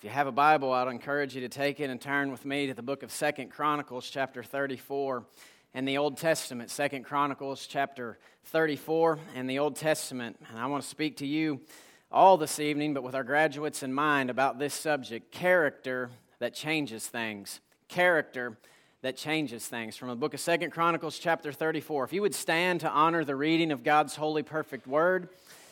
If you have a Bible, I'd encourage you to take it and turn with me to the book of 2 Chronicles, chapter 34, in the Old Testament. 2 Chronicles, chapter 34, in the Old Testament. And I want to speak to you all this evening, but with our graduates in mind, about this subject, character that changes things. Character that changes things. From the book of 2 Chronicles, chapter 34. If you would stand to honor the reading of God's holy, perfect word,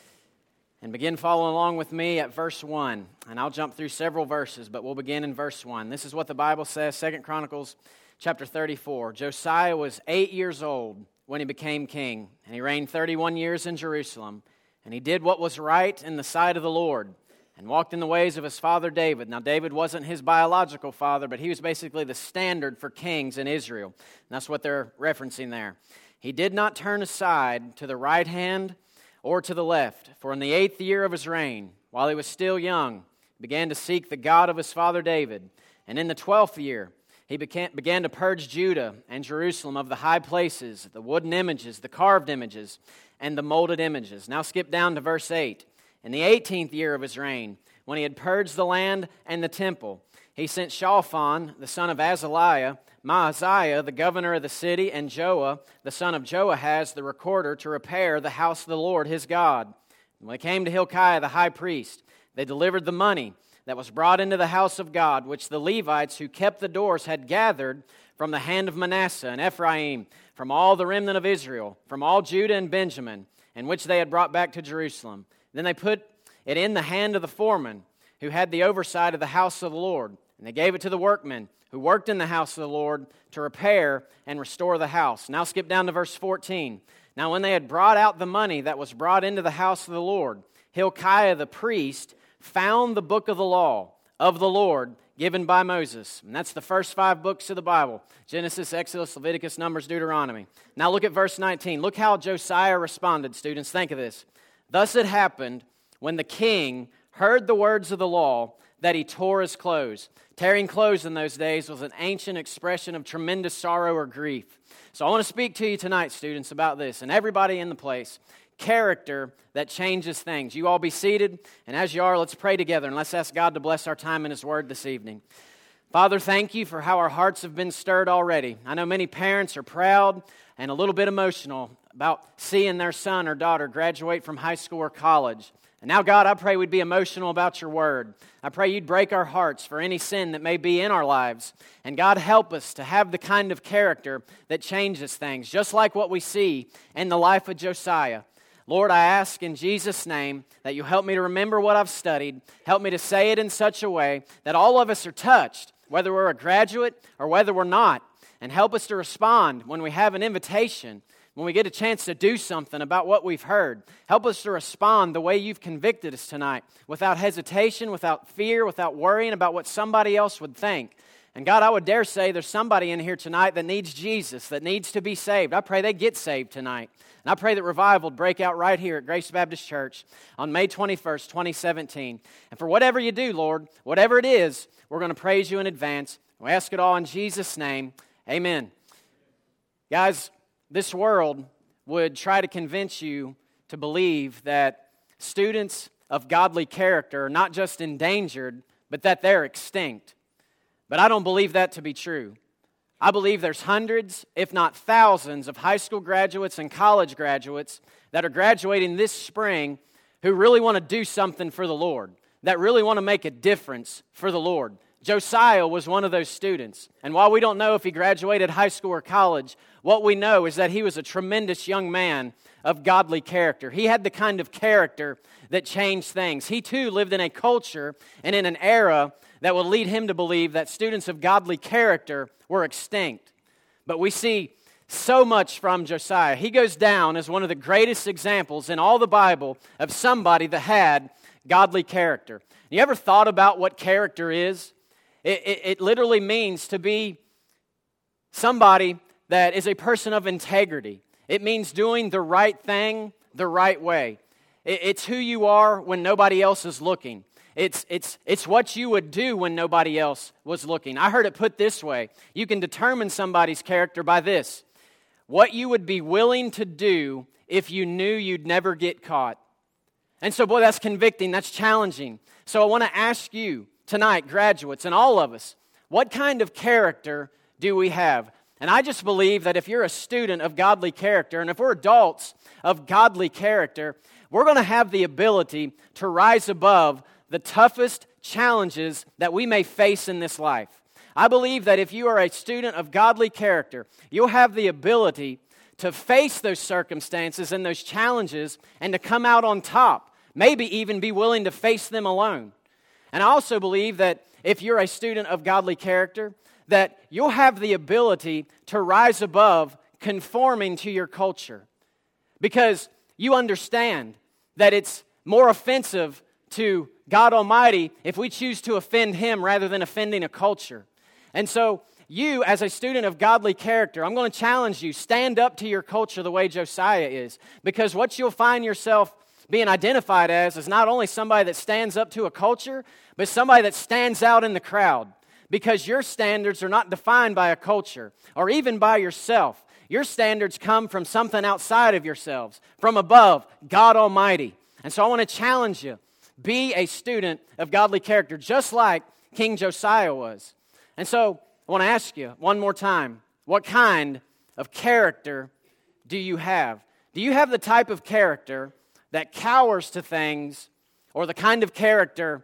and begin following along with me at verse 1. And I'll jump through several verses, but we'll begin in verse 1. This is what the Bible says, 2 Chronicles chapter 34. Josiah was 8 years old when he became king, and he reigned 31 years in Jerusalem. And he did what was right in the sight of the Lord, and walked in the ways of his father David. Now, David wasn't his biological father, but he was basically the standard for kings in Israel. And that's what they're referencing there. He did not turn aside to the right hand or to the left, for in the 8th year of his reign, while he was still young, he began to seek the God of his father David. And in the 12th year, he began to purge Judah and Jerusalem of the high places, the wooden images, the carved images, and the molded images. Now skip down to verse 8. In the 18th year of his reign, when he had purged the land and the temple, he sent Shaphan, the son of Azaliah, Maaziah, the governor of the city, and Joah, the son of Joahaz, the recorder, to repair the house of the Lord his God. And when they came to Hilkiah, the high priest, they delivered the money that was brought into the house of God, which the Levites who kept the doors had gathered from the hand of Manasseh and Ephraim, from all the remnant of Israel, from all Judah and Benjamin, and which they had brought back to Jerusalem. Then they put it in the hand of the foreman, who had the oversight of the house of the Lord. And they gave it to the workmen who worked in the house of the Lord to repair and restore the house. Now skip down to verse 14. Now when they had brought out the money that was brought into the house of the Lord, Hilkiah the priest found the book of the law of the Lord given by Moses. And that's the first 5 books of the Bible: Genesis, Exodus, Leviticus, Numbers, Deuteronomy. Now look at verse 19. Look how Josiah responded, students. Think of this. Thus it happened when the king heard the words of the law that he tore his clothes. Tearing clothes in those days was an ancient expression of tremendous sorrow or grief. So I want to speak to you tonight, students, about this, and everybody in the place. Character that changes things. You all be seated, and as you are, let's pray together, and let's ask God to bless our time in His Word this evening. Father, thank you for how our hearts have been stirred already. I know many parents are proud and a little bit emotional about seeing their son or daughter graduate from high school or college. And now, God, I pray we'd be emotional about your word. I pray you'd break our hearts for any sin that may be in our lives. And God, help us to have the kind of character that changes things, just like what we see in the life of Josiah. Lord, I ask in Jesus' name that you help me to remember what I've studied. Help me to say it in such a way that all of us are touched, whether we're a graduate or whether we're not. And help us to respond when we have an invitation, when we get a chance to do something about what we've heard. Help us to respond the way you've convicted us tonight, without hesitation, without fear, without worrying about what somebody else would think. And God, I would dare say there's somebody in here tonight that needs Jesus, that needs to be saved. I pray they get saved tonight. And I pray that revival would break out right here at Grace Baptist Church on May 21st, 2017. And for whatever you do, Lord, whatever it is, we're going to praise you in advance. We ask it all in Jesus' name. Amen. Guys, this world would try to convince you to believe that students of godly character are not just endangered, but that they're extinct. But I don't believe that to be true. I believe there's hundreds, if not thousands, of high school graduates and college graduates that are graduating this spring who really want to do something for the Lord, that really want to make a difference for the Lord. Josiah was one of those students. And while we don't know if he graduated high school or college, what we know is that he was a tremendous young man of godly character. He had the kind of character that changed things. He too lived in a culture and in an era that would lead him to believe that students of godly character were extinct. But we see so much from Josiah. He goes down as one of the greatest examples in all the Bible of somebody that had godly character. You ever thought about what character is? It literally means to be somebody that is a person of integrity. It means doing the right thing the right way. It's who you are when nobody else is looking. It's what you would do when nobody else was looking. I heard it put this way. You can determine somebody's character by this: what you would be willing to do if you knew you'd never get caught. And so, boy, that's convicting. That's challenging. So I want to ask you tonight, graduates, and all of us, what kind of character do we have? And I just believe that if you're a student of godly character, and if we're adults of godly character, we're going to have the ability to rise above the toughest challenges that we may face in this life. I believe that if you are a student of godly character, you'll have the ability to face those circumstances and those challenges and to come out on top, maybe even be willing to face them alone. And I also believe that if you're a student of godly character, that you'll have the ability to rise above conforming to your culture, because you understand that it's more offensive to God Almighty if we choose to offend Him rather than offending a culture. And so you, as a student of godly character, I'm going to challenge you, stand up to your culture the way Josiah is, because what you'll find yourself being identified as is not only somebody that stands up to a culture, but somebody that stands out in the crowd, because your standards are not defined by a culture or even by yourself. Your standards come from something outside of yourselves, from above, God Almighty. And so I want to challenge you, be a student of godly character, just like King Josiah was. And so I want to ask you one more time, what kind of character do you have? Do you have the type of character that cowers to things, or the kind of character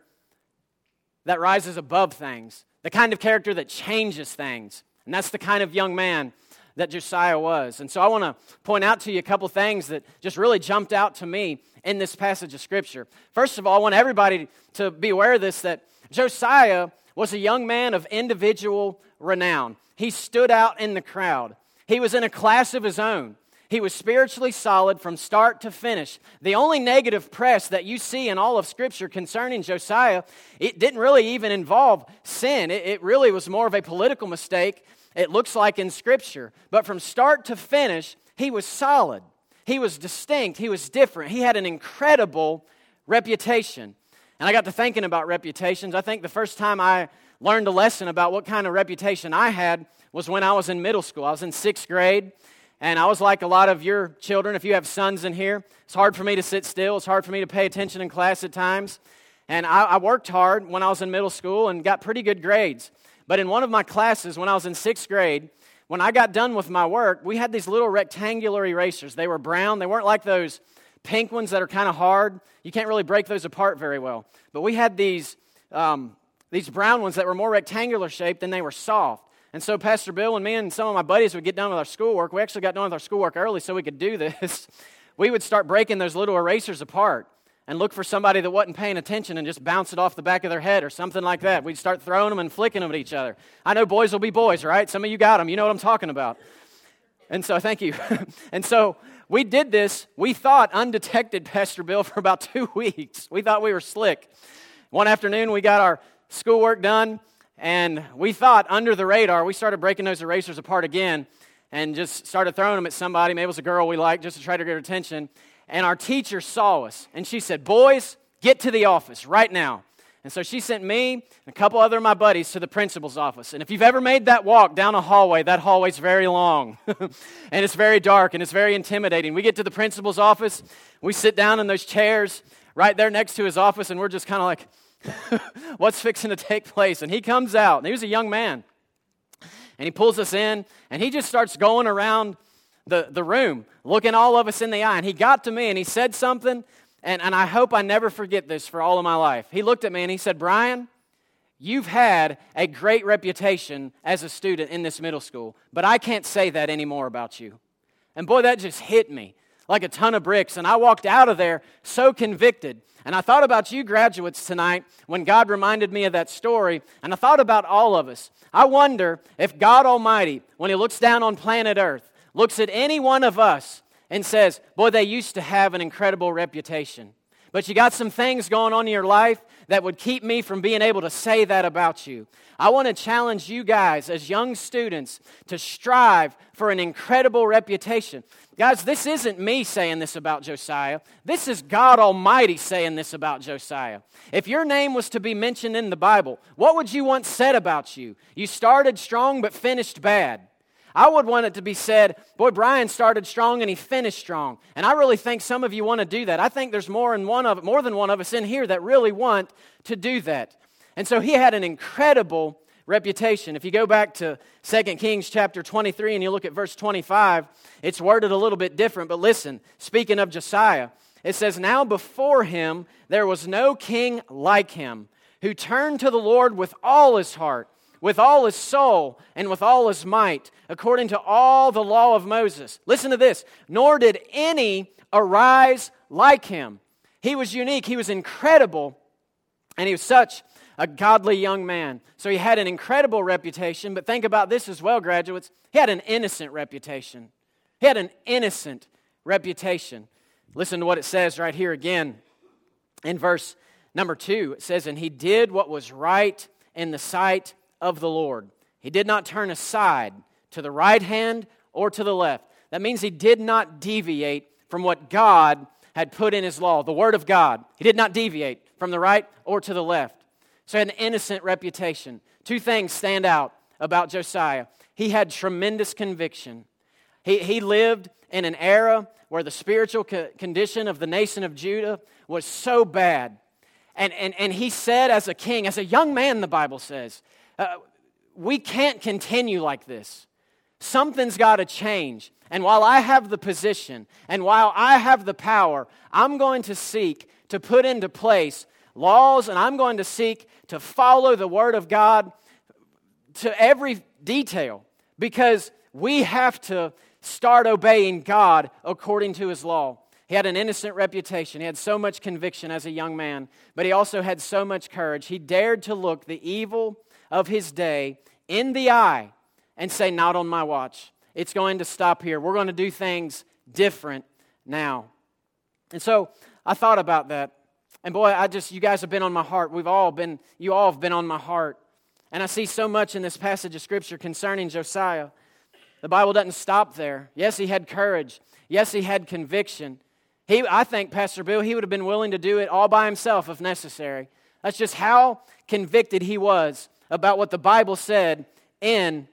that rises above things, the kind of character that changes things? And that's the kind of young man that Josiah was. And so I want to point out to you a couple things that just really jumped out to me in this passage of Scripture. First of all, I want everybody to be aware of this, that Josiah was a young man of individual renown. He stood out in the crowd. He was in a class of his own. He was spiritually solid from start to finish. The only negative press that you see in all of Scripture concerning Josiah, it didn't really even involve sin. It really was more of a political mistake, it looks like in Scripture. But from start to finish, he was solid. He was distinct. He was different. He had an incredible reputation. And I got to thinking about reputations. I think the first time I learned a lesson about what kind of reputation I had was when I was in middle school. I was in 6th grade. And I was like a lot of your children, if you have sons in here, it's hard for me to sit still. It's hard for me to pay attention in class at times. And I worked hard when I was in middle school and got pretty good grades. But in one of my classes, when I was in 6th grade, when I got done with my work, we had these little rectangular erasers. They were brown. They weren't like those pink ones that are kind of hard. You can't really break those apart very well. But we had these brown ones that were more rectangular shaped, and they were soft. And so Pastor Bill and me and some of my buddies would get done with our schoolwork. We actually got done with our schoolwork early so we could do this. We would start breaking those little erasers apart and look for somebody that wasn't paying attention and just bounce it off the back of their head or something like that. We'd start throwing them and flicking them at each other. I know boys will be boys, right? Some of you got them. You know what I'm talking about. And so, thank you. And so, we did this, we thought, undetected, Pastor Bill, for about 2 weeks. We thought we were slick. One afternoon, we got our schoolwork done, and we thought, under the radar, we started breaking those erasers apart again and just started throwing them at somebody. Maybe it was a girl we liked, just to try to get her attention. And our teacher saw us, and she said, "Boys, get to the office right now." And so she sent me and a couple other of my buddies to the principal's office. And if you've ever made that walk down a hallway, that hallway's very long. And it's very dark, and it's very intimidating. We get to the principal's office, we sit down in those chairs right there next to his office, and we're just kind of like, what's fixing to take place? And he comes out, and he was a young man. And he pulls us in, and he just starts going around the room, looking all of us in the eye. And he got to me, and he said something, and I hope I never forget this for all of my life. He looked at me, and he said, "Brian, you've had a great reputation as a student in this middle school, but I can't say that anymore about you." And boy, that just hit me like a ton of bricks. And I walked out of there so convicted. And I thought about you graduates tonight when God reminded me of that story. And I thought about all of us. I wonder if God Almighty, when He looks down on planet Earth, looks at any one of us and says, "Boy, they used to have an incredible reputation. But you got some things going on in your life that would keep me from being able to say that about you." I want to challenge you guys as young students to strive for an incredible reputation. Guys, this isn't me saying this about Josiah. This is God Almighty saying this about Josiah. If your name was to be mentioned in the Bible, what would you want said about you? You started strong but finished bad. I would want it to be said, "Boy, Brian started strong and he finished strong." And I really think some of you want to do that. I think there's more than one of us in here that really want to do that. And so he had an incredible reputation. If you go back to 2 Kings chapter 23 and you look at verse 25, it's worded a little bit different, but listen, speaking of Josiah, it says, "Now before him there was no king like him, who turned to the Lord with all his heart, with all his soul, and with all his might, according to all the law of Moses." Listen to this. "Nor did any arise like him." He was unique, he was incredible, and he was such a godly young man. So he had an incredible reputation, but think about this as well, graduates. He had an innocent reputation. He had an innocent reputation. Listen to what it says right here again in verse number 2. It says, "And he did what was right in the sight of the Lord. He did not turn aside to the right hand or to the left." That means he did not deviate from what God had put in his law, the Word of God. He did not deviate from the right or to the left. So he had an innocent reputation. Two things stand out about Josiah. He had tremendous conviction. He lived in an era where the spiritual condition of the nation of Judah was so bad. And he said as a king, as a young man, the Bible says, we can't continue like this. Something's got to change. And while I have the position, and while I have the power, I'm going to seek to put into place laws, and I'm going to seek to follow the Word of God to every detail, because we have to start obeying God according to His law. He had an innocent reputation. He had so much conviction as a young man, but he also had so much courage. He dared to look the evil of his day in the eye and say, "Not on my watch. It's going to stop here. We're going to do things different now." And so I thought about that. And boy, you guys have been on my heart. You all have been on my heart. And I see so much in this passage of Scripture concerning Josiah. The Bible doesn't stop there. Yes, he had courage. Yes, he had conviction. I think, Pastor Bill, he would have been willing to do it all by himself if necessary. That's just how convicted he was about what the Bible said in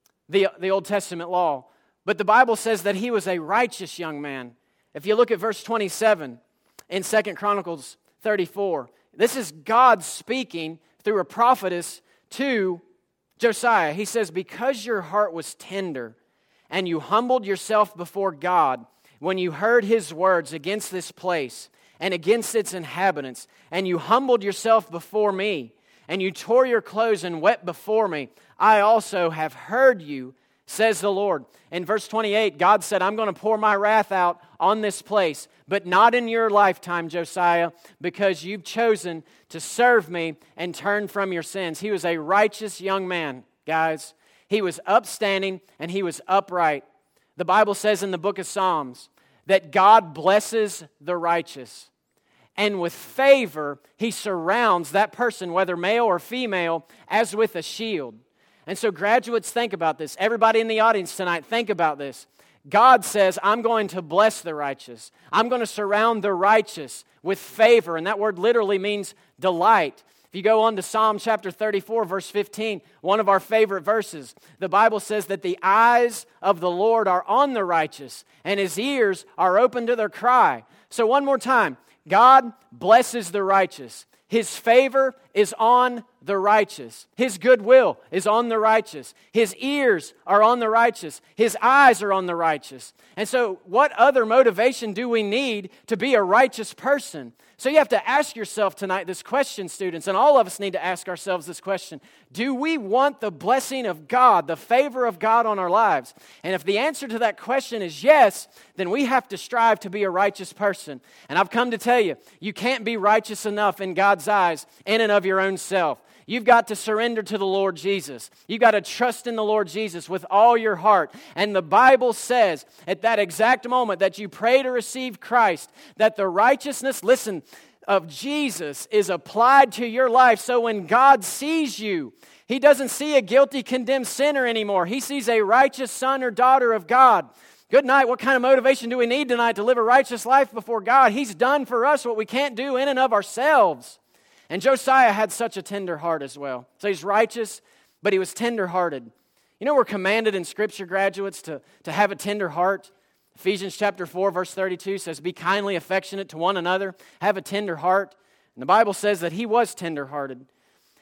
the Old Testament law. But the Bible says that he was a righteous young man. If you look at verse 27 in 2 Chronicles 34, this is God speaking through a prophetess to Josiah. He says, "Because your heart was tender and you humbled yourself before God when you heard His words against this place and against its inhabitants, and you humbled yourself before me, and you tore your clothes and wept before me, I also have heard you, says the Lord." In verse 28, God said, "I'm going to pour my wrath out on this place, but not in your lifetime, Josiah, because you've chosen to serve me and turn from your sins." He was a righteous young man, guys. He was upstanding and he was upright. The Bible says in the book of Psalms that God blesses the righteous. And with favor, He surrounds that person, whether male or female, as with a shield. And so graduates, think about this. Everybody in the audience tonight, think about this. God says, "I'm going to bless the righteous. I'm going to surround the righteous with favor." And that word literally means delight. If you go on to Psalm chapter 34, verse 15, one of our favorite verses, the Bible says that the eyes of the Lord are on the righteous, and His ears are open to their cry. So one more time, God blesses the righteous. His favor is on the righteous. His goodwill is on the righteous. His ears are on the righteous. His eyes are on the righteous. And so what other motivation do we need to be a righteous person? So you have to ask yourself tonight this question, students, and all of us need to ask ourselves this question. Do we want the blessing of God, the favor of God on our lives? And if the answer to that question is yes, then we have to strive to be a righteous person. And I've come to tell you, you can't be righteous enough in God's eyes in and of your own self. You've got to surrender to the Lord Jesus. You've got to trust in the Lord Jesus with all your heart. And the Bible says at that exact moment that you pray to receive Christ, that the righteousness, listen, of Jesus is applied to your life. So when God sees you, He doesn't see a guilty, condemned sinner anymore. He sees a righteous son or daughter of God. Good night. What kind of motivation do we need tonight to live a righteous life before God? He's done for us what we can't do in and of ourselves. And Josiah had such a tender heart as well. So he's righteous, but he was tender-hearted. You know, we're commanded in Scripture, graduates, to have a tender heart. Ephesians chapter 4, verse 32 says, "Be kindly affectionate to one another, have a tender heart." And the Bible says that he was tender-hearted.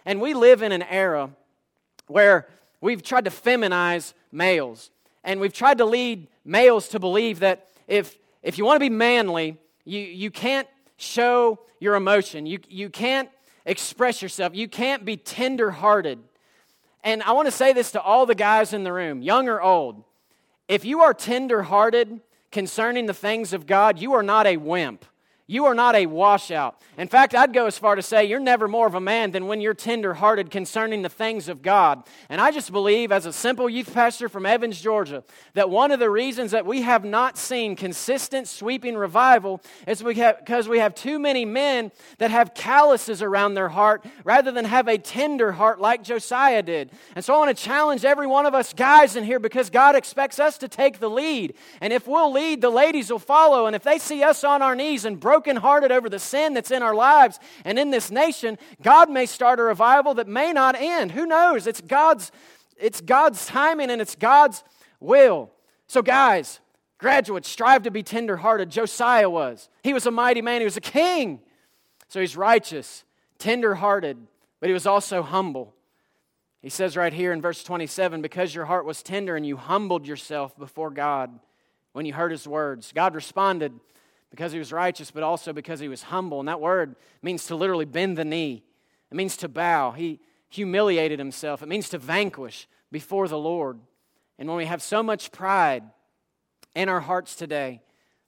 And we live in an era where we've tried to feminize males. And we've tried to lead males to believe that if you want to be manly, you can't show your emotion. You can't express yourself. You can't be tender-hearted. And I want to say this to all the guys in the room, young or old. If you are tender-hearted concerning the things of God, you are not a wimp. You are not a washout. In fact, I'd go as far to say you're never more of a man than when you're tender-hearted concerning the things of God. And I just believe, as a simple youth pastor from Evans, Georgia, that one of the reasons that we have not seen consistent sweeping revival is because we have too many men that have calluses around their heart rather than have a tender heart like Josiah did. And so I want to challenge every one of us guys in here because God expects us to take the lead. And if we'll lead, the ladies will follow. And if they see us on our knees and brokenhearted over the sin that's in our lives and in this nation, God may start a revival that may not end. Who knows? It's God's timing and it's God's will. So guys, graduates, strive to be tender-hearted. Josiah was. He was a mighty man. He was a king. So he's righteous, tender-hearted, but he was also humble. He says right here in verse 27, because your heart was tender and you humbled yourself before God when you heard his words. God responded because he was righteous, but also because he was humble. And that word means to literally bend the knee. It means to bow. He humiliated himself. It means to vanquish before the Lord. And when we have so much pride in our hearts today,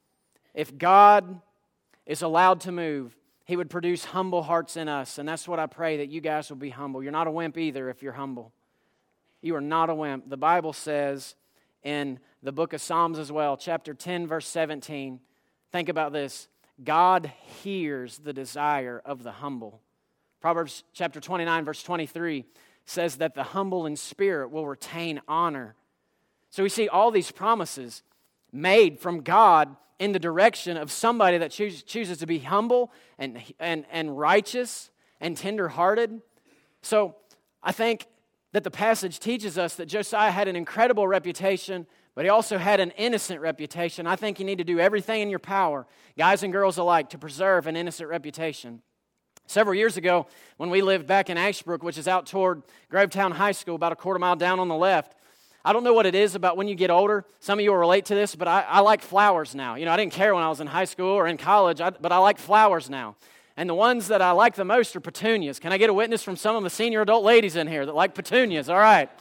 if God is allowed to move, he would produce humble hearts in us. And that's what I pray, that you guys will be humble. You're not a wimp either if you're humble. You are not a wimp. The Bible says in the book of Psalms as well, chapter 10, verse 17, think about this. God hears the desire of the humble. Proverbs chapter 29, verse 23 says that the humble in spirit will retain honor. So we see all these promises made from God in the direction of somebody that chooses to be humble and righteous and tender-hearted. So I think that the passage teaches us that Josiah had an incredible reputation, but he also had an innocent reputation. I think you need to do everything in your power, guys and girls alike, to preserve an innocent reputation. Several years ago, when we lived back in Ashbrook, which is out toward Grovetown High School, about a quarter mile down on the left, I don't know what it is about when you get older. Some of you will relate to this, but I like flowers now. You know, I didn't care when I was in high school or in college, but I like flowers now. And the ones that I like the most are petunias. Can I get a witness from some of the senior adult ladies in here that like petunias? All right.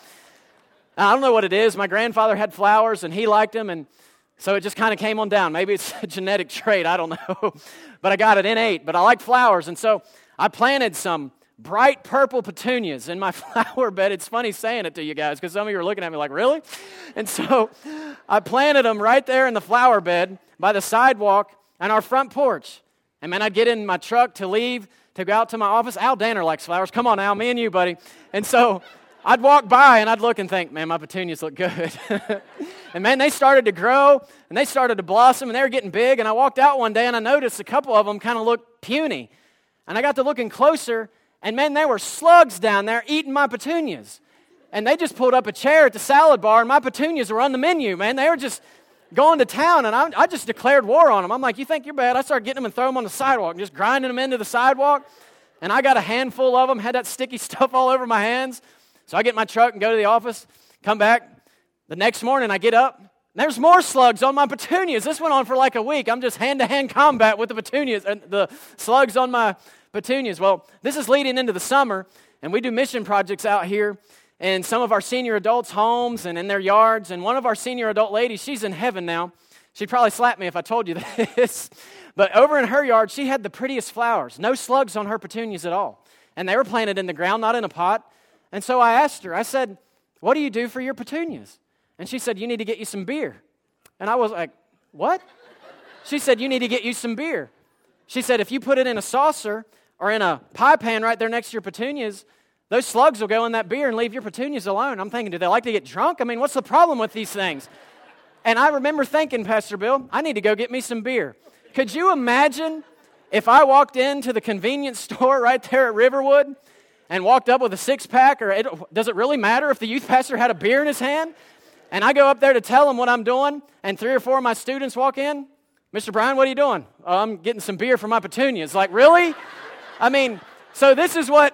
I don't know what it is. My grandfather had flowers, and he liked them, and so it just kind of came on down. Maybe it's a genetic trait. I don't know. But I got it innate. But I like flowers, and so I planted some bright purple petunias in my flower bed. It's funny saying it to you guys because some of you are looking at me like, really? And so I planted them right there in the flower bed by the sidewalk and our front porch. And man, I'd get in my truck to leave, to go out to my office. Al Danner likes flowers. Come on, Al, me and you, buddy. And so I'd walk by and I'd look and think, man, my petunias look good. And man, they started to grow and they started to blossom and they were getting big. And I walked out one day and I noticed a couple of them kind of looked puny. And I got to looking closer, and man, there were slugs down there eating my petunias. And they just pulled up a chair at the salad bar, and my petunias were on the menu, man. They were just going to town, and I just declared war on them. I'm like, you think you're bad? I started getting them and throwing them on the sidewalk, and just grinding them into the sidewalk. And I got a handful of them, had that sticky stuff all over my hands. So I get in my truck and go to the office, come back. The next morning, I get up, and there's more slugs on my petunias. This went on for like a week. I'm just hand-to-hand combat with the petunias, and the slugs on my petunias. Well, this is leading into the summer, and we do mission projects out here in some of our senior adults' homes and in their yards. And one of our senior adult ladies, she's in heaven now. She'd probably slap me if I told you this. But over in her yard, she had the prettiest flowers. No slugs on her petunias at all. And they were planted in the ground, not in a pot. And so I asked her, I said, what do you do for your petunias? And she said, you need to get you some beer. And I was like, what? She said, you need to get you some beer. She said, if you put it in a saucer or in a pie pan right there next to your petunias, those slugs will go in that beer and leave your petunias alone. I'm thinking, do they like to get drunk? I mean, what's the problem with these things? And I remember thinking, Pastor Bill, I need to go get me some beer. Could you imagine if I walked into the convenience store right there at Riverwood and walked up with a six-pack, or does it really matter if the youth pastor had a beer in his hand? And I go up there to tell him what I'm doing, and 3 or 4 of my students walk in. Mr. Bryan, what are you doing? Oh, I'm getting some beer for my petunias. Like, really? I mean, so this is what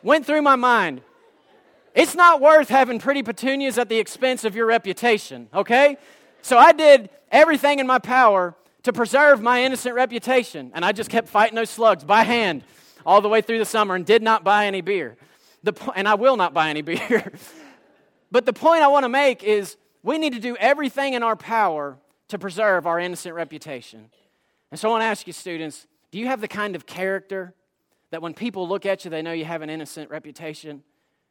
went through my mind. It's not worth having pretty petunias at the expense of your reputation, okay? So I did everything in my power to preserve my innocent reputation, and I just kept fighting those slugs by hand all the way through the summer and did not buy any beer. And I will not buy any beer. But the point I want to make is we need to do everything in our power to preserve our innocent reputation. And so I want to ask you, students, do you have the kind of character that when people look at you, they know you have an innocent reputation?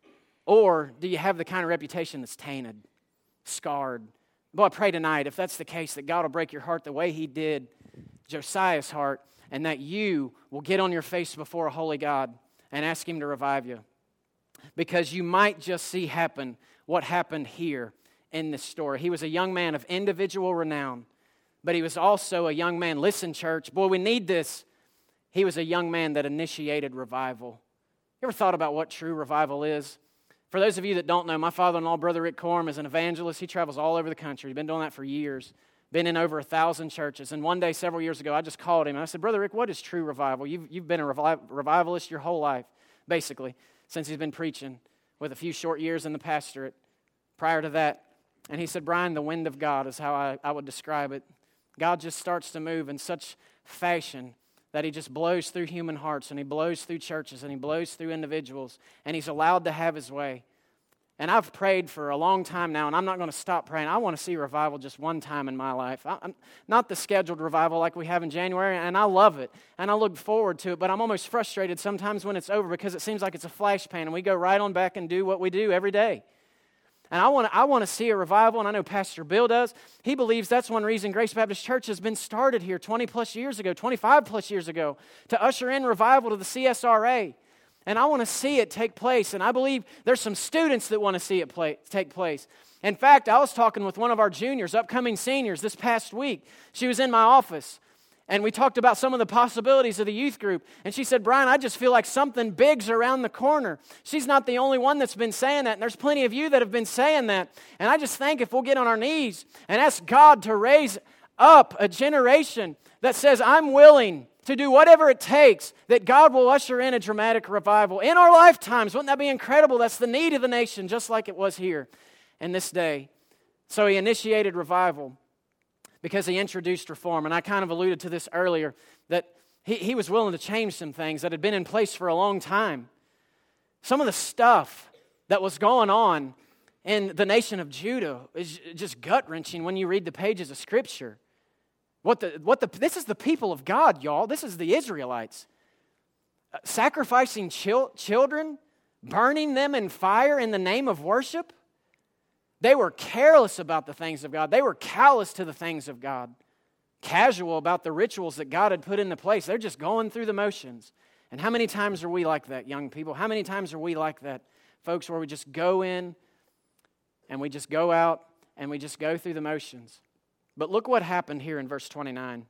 Or do you have the kind of reputation that's tainted, scarred? Boy, I pray tonight, if that's the case, that God will break your heart the way He did Josiah's heart, and that you will get on your face before a holy God and ask Him to revive you. Because you might just see happen what happened here in this story. He was a young man of individual renown, but he was also a young man. Listen, church, boy, we need this. He was a young man that initiated revival. You ever thought about what true revival is? For those of you that don't know, my father-in-law, Brother Rick Corum, is an evangelist. He travels all over the country. He's been doing that for years, been in over 1,000 churches. And one day, several years ago, I just called him and I said, Brother Rick, what is true revival? You've been a revivalist your whole life, basically, since he's been preaching, with a few short years in the pastorate prior to that. And he said, Brian, the wind of God is how I would describe it. God just starts to move in such fashion that He just blows through human hearts, and He blows through churches, and He blows through individuals, and He's allowed to have His way. And I've prayed for a long time now, and I'm not going to stop praying. I want to see revival just one time in my life. I'm not the scheduled revival like we have in January, and I love it, and I look forward to it, but I'm almost frustrated sometimes when it's over because it seems like it's a flash pan, and we go right on back and do what we do every day. And I want to see a revival, and I know Pastor Bill does. He believes that's one reason Grace Baptist Church has been started here 20-plus years ago, 25-plus years ago, to usher in revival to the CSRA. And I want to see it take place, and I believe there's some students that want to see it take place. In fact, I was talking with one of our juniors, upcoming seniors, this past week. She was in my office, and we talked about some of the possibilities of the youth group. And she said, Brian, I just feel like something big's around the corner. She's not the only one that's been saying that, and there's plenty of you that have been saying that. And I just think if we'll get on our knees and ask God to raise up a generation that says, I'm willing to do whatever it takes, that God will usher in a dramatic revival in our lifetimes. Wouldn't that be incredible? That's the need of the nation, just like it was here in this day. So He initiated revival because He introduced reform. And I kind of alluded to this earlier, that he was willing to change some things that had been in place for a long time. Some of the stuff that was going on in the nation of Judah is just gut-wrenching when you read the pages of Scripture. This is the people of God, y'all. This is the Israelites. Sacrificing children, burning them in fire in the name of worship. They were careless about the things of God. They were callous to the things of God. Casual about the rituals that God had put into place. They're just going through the motions. And how many times are we like that, young people? How many times are we like that, folks, where we just go in and we just go out and we just go through the motions? But look what happened here in verse 29.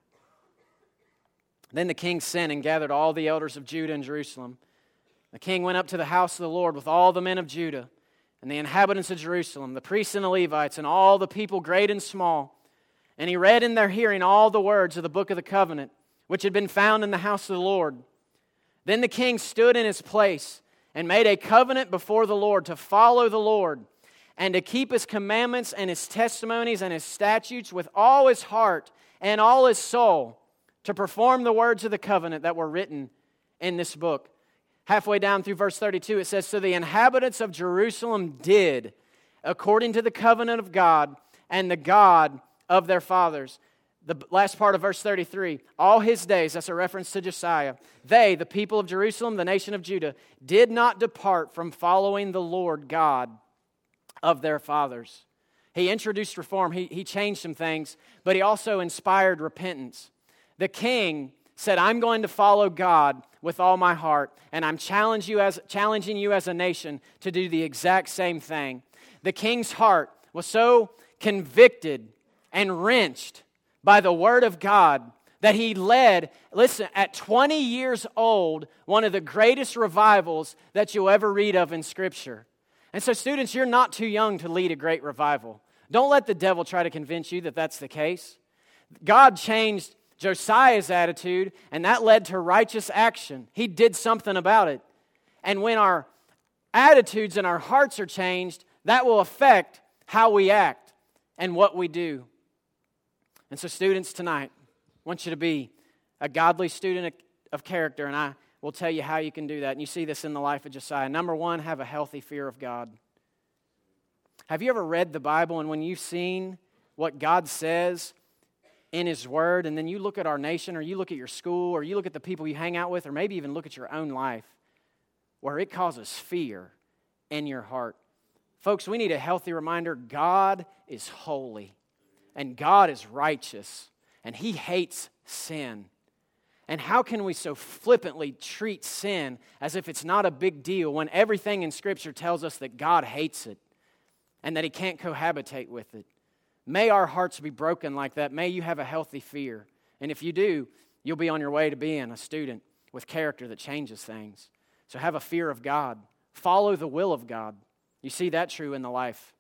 Then the king sent and gathered all the elders of Judah and Jerusalem. The king went up to the house of the Lord with all the men of Judah and the inhabitants of Jerusalem, the priests and the Levites, and all the people great and small. And he read in their hearing all the words of the book of the covenant, which had been found in the house of the Lord. Then the king stood in his place and made a covenant before the Lord to follow the Lord and to keep His commandments and His testimonies and His statutes with all his heart and all his soul, to perform the words of the covenant that were written in this book. Halfway down through verse 32, it says, So the inhabitants of Jerusalem did according to the covenant of God and the God of their fathers. The last part of verse 33, all his days, that's a reference to Josiah. They, the people of Jerusalem, the nation of Judah, did not depart from following the Lord God of their fathers. He introduced reform. He changed some things, but He also inspired repentance. The king said, I'm going to follow God with all my heart, and I'm challenging you as a nation to do the exact same thing. The king's heart was so convicted and wrenched by the word of God that he led, listen, at 20 years old, one of the greatest revivals that you'll ever read of in Scripture. And so students, you're not too young to lead a great revival. Don't let the devil try to convince you that that's the case. God changed Josiah's attitude, and that led to righteous action. He did something about it. And when our attitudes and our hearts are changed, that will affect how we act and what we do. And so students, tonight, I want you to be a godly student of character, and I will tell you how you can do that. And you see this in the life of Josiah. Number one, have a healthy fear of God. Have you ever read the Bible, and when you've seen what God says in His Word, and then you look at our nation, or you look at your school, or you look at the people you hang out with, or maybe even look at your own life, where it causes fear in your heart? Folks, we need a healthy reminder. God is holy, and God is righteous, and He hates sin. And how can we so flippantly treat sin as if it's not a big deal when everything in Scripture tells us that God hates it and that He can't cohabitate with it? May our hearts be broken like that. May you have a healthy fear. And if you do, you'll be on your way to being a student with character that changes things. So have a fear of God. Follow the will of God. You see that true in the life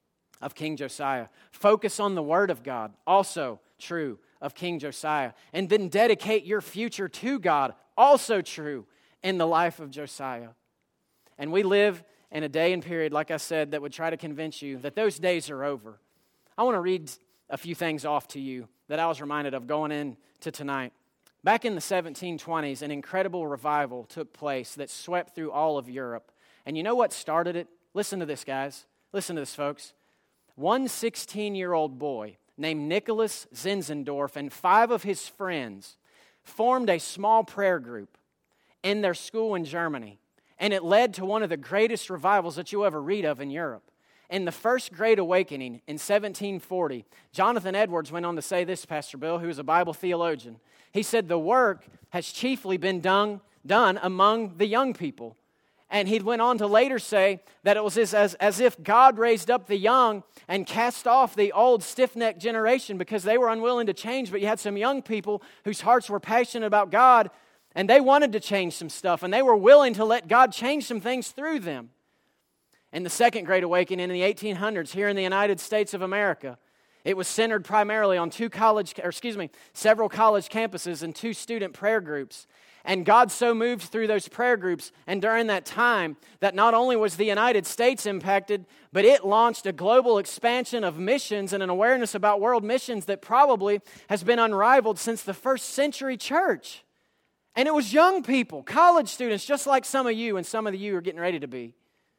of King Josiah. Focus on the Word of God. Also true of King Josiah. And then dedicate your future to God. Also true in the life of Josiah. And we live in a day and period, like I said, that would try to convince you that those days are over. I want to read a few things off to you that I was reminded of going into tonight. Back in the 1720s, an incredible revival took place that swept through all of Europe. And you know what started it? Listen to this, guys. Listen to this, folks. One 16-year-old boy named Nicholas Zinzendorf and 5 of his friends formed a small prayer group in their school in Germany. And it led to one of the greatest revivals that you'll ever read of in Europe. In the First Great Awakening in 1740, Jonathan Edwards went on to say this, Pastor Bill, who is a Bible theologian. He said, the work has chiefly been done among the young people. And he went on to later say that it was as if God raised up the young and cast off the old stiff-necked generation because they were unwilling to change. But you had some young people whose hearts were passionate about God, and they wanted to change some stuff, and they were willing to let God change some things through them. In the Second Great Awakening in the 1800s here in the United States of America, it was centered primarily on several college campuses and 2 student prayer groups. And God so moved through those prayer groups and during that time that not only was the United States impacted, but it launched a global expansion of missions and an awareness about world missions that probably has been unrivaled since the first century church. And it was young people, college students, just like some of you and some of you are getting ready to be.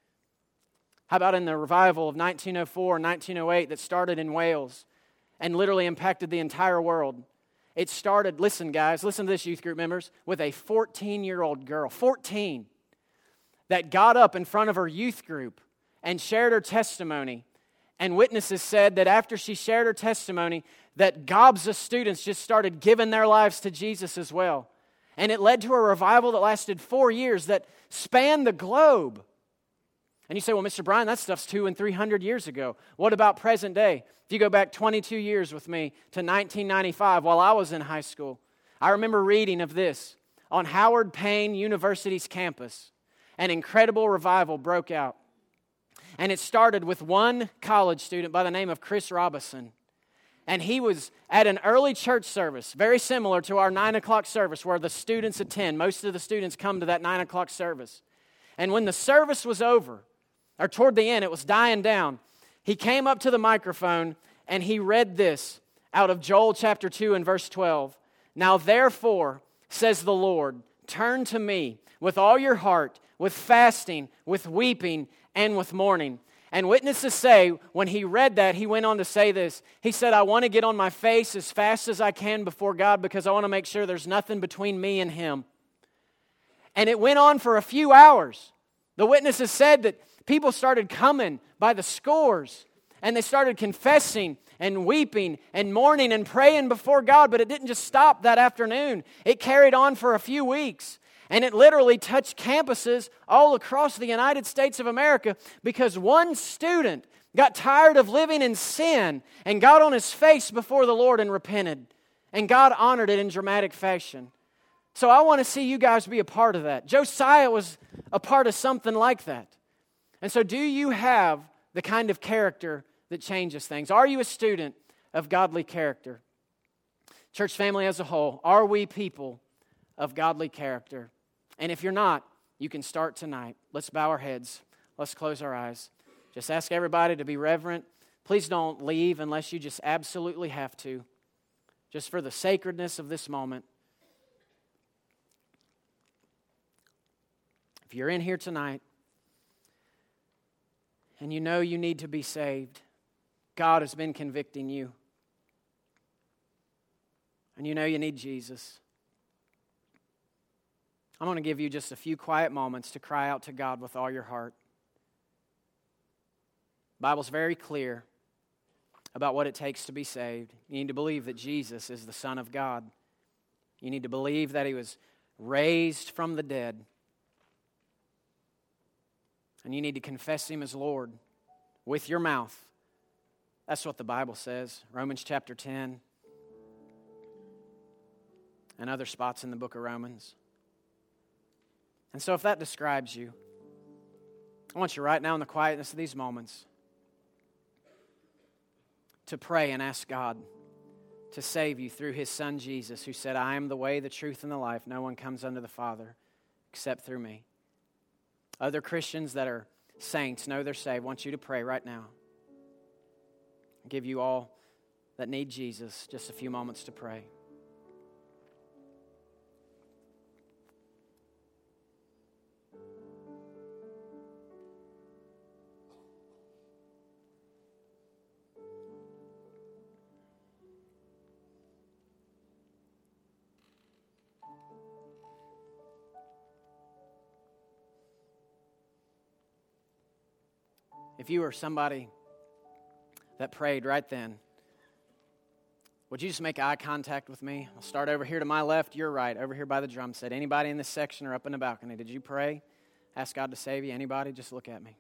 How about in the revival of 1904 and 1908 that started in Wales and literally impacted the entire world? It started, listen guys, listen to this, youth group members, with a 14-year-old girl, 14, that got up in front of her youth group and shared her testimony. And witnesses said that after she shared her testimony, that gobs of students just started giving their lives to Jesus as well. And it led to a revival that lasted 4 years that spanned the globe. And you say, well, Mr. Bryan, that stuff's 200 and 300 years ago. What about present day? If you go back 22 years with me to 1995 while I was in high school, I remember reading of this. On Howard Payne University's campus, an incredible revival broke out. And it started with one college student by the name of Chris Robison. And he was at an early church service, very similar to our 9 o'clock service where the students attend. Most of the students come to that 9 o'clock service. And when the service was over, or toward the end, it was dying down, he came up to the microphone and he read this out of Joel chapter 2 and verse 12. Now therefore, says the Lord, turn to me with all your heart, with fasting, with weeping, and with mourning. And witnesses say, when he read that, he went on to say this. He said, I want to get on my face as fast as I can before God because I want to make sure there's nothing between me and Him. And it went on for a few hours. The witnesses said that people started coming by the scores, and they started confessing and weeping and mourning and praying before God, but it didn't just stop that afternoon. It carried on for a few weeks, and it literally touched campuses all across the United States of America because one student got tired of living in sin and got on his face before the Lord and repented, and God honored it in dramatic fashion. So I want to see you guys be a part of that. Josiah was a part of something like that. And so do you have the kind of character that changes things? Are you a student of godly character? Church family as a whole, are we people of godly character? And if you're not, You can start tonight. Let's bow our heads. Let's close our eyes. Just ask everybody to be reverent. Please don't leave unless you just absolutely have to. Just for the sacredness of this moment. If you're in here tonight and you know you need to be saved, God has been convicting you, and you know you need Jesus, I'm going to give you just a few quiet moments to cry out to God with all your heart. The Bible's very clear about what it takes to be saved. You need to believe that Jesus is the Son of God. You need to believe that He was raised from the dead. And you need to confess Him as Lord with your mouth. That's what the Bible says. Romans chapter 10 and other spots in the book of Romans. And so if that describes you, I want you right now in the quietness of these moments to pray and ask God to save you through His Son Jesus, who said, I am the way, the truth, and the life. No one comes unto the Father except through me. Other Christians that are saints, know they're saved, want you to pray right now. I'll give you all that need Jesus just a few moments to pray. If you were somebody that prayed right then, would you just make eye contact with me? I'll start over here to my left, your right, over here by the drum set. Anybody in this section or up in the balcony, did you pray? Ask God to save you? Anybody? Just look at me.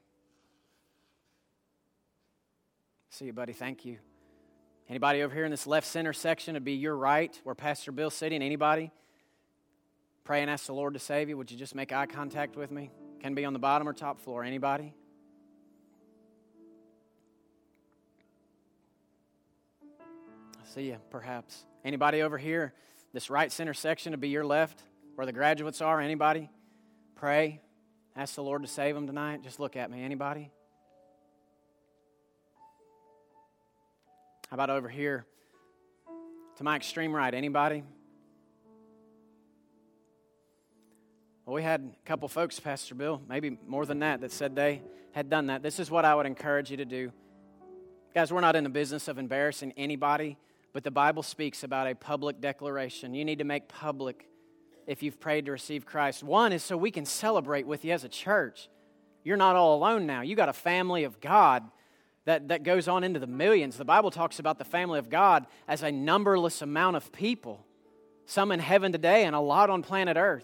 See you, buddy. Thank you. Anybody over here in this left center section? It'd be your right, where Pastor Bill's sitting. Anybody? Pray and ask the Lord to save you. Would you just make eye contact with me? Can be on the bottom or top floor. Anybody? See you, perhaps. Anybody over here, this right center section to be your left, where the graduates are? Anybody? Pray. Ask the Lord to save them tonight. Just look at me. Anybody? How about over here to my extreme right? Anybody? Well, we had a couple folks, Pastor Bill, maybe more than that said they had done that. This is what I would encourage you to do. Guys, we're not in the business of embarrassing anybody, but the Bible speaks about a public declaration. You need to make public if you've prayed to receive Christ. One is so we can celebrate with you as a church. You're not all alone now. You got a family of God that goes on into the millions. The Bible talks about the family of God as a numberless amount of people. Some in heaven today and a lot on planet Earth.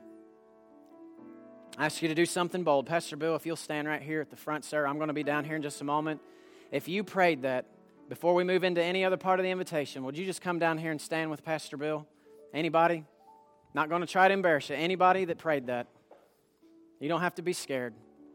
I ask you to do something bold. Pastor Bill, if you'll stand right here at the front, sir. I'm going to be down here in just a moment. If you prayed that, before we move into any other part of the invitation, would you just come down here and stand with Pastor Bill? Anybody? Not going to try to embarrass you. Anybody that prayed that? You don't have to be scared.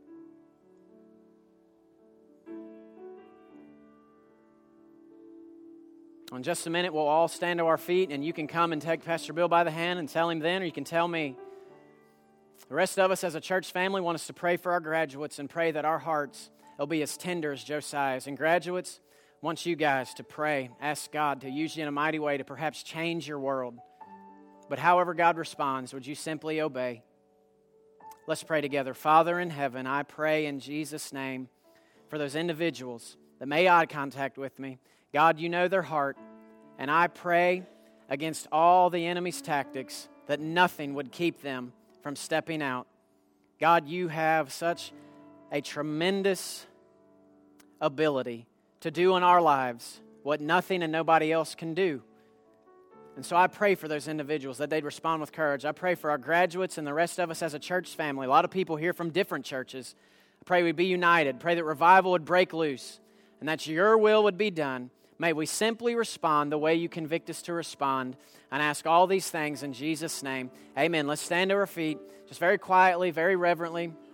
In just a minute, we'll all stand to our feet, and you can come and take Pastor Bill by the hand and tell him then, or you can tell me. The rest of us as a church family want us to pray for our graduates and pray that our hearts will be as tender as Josiah's. And graduates, I want you guys to pray, ask God to use you in a mighty way to perhaps change your world. But however God responds, would you simply obey? Let's pray together. Father in heaven, I pray in Jesus' name for those individuals that made eye contact with me. God, you know their heart, and I pray against all the enemy's tactics that nothing would keep them from stepping out. God, you have such a tremendous ability to do in our lives what nothing and nobody else can do. And so I pray for those individuals that they'd respond with courage. I pray for our graduates and the rest of us as a church family. A lot of people here from different churches. I pray we'd be united. Pray that revival would break loose and that your will would be done. May we simply respond the way you convict us to respond, and ask all these things in Jesus' name. Amen. Let's stand to our feet, just very quietly, very reverently.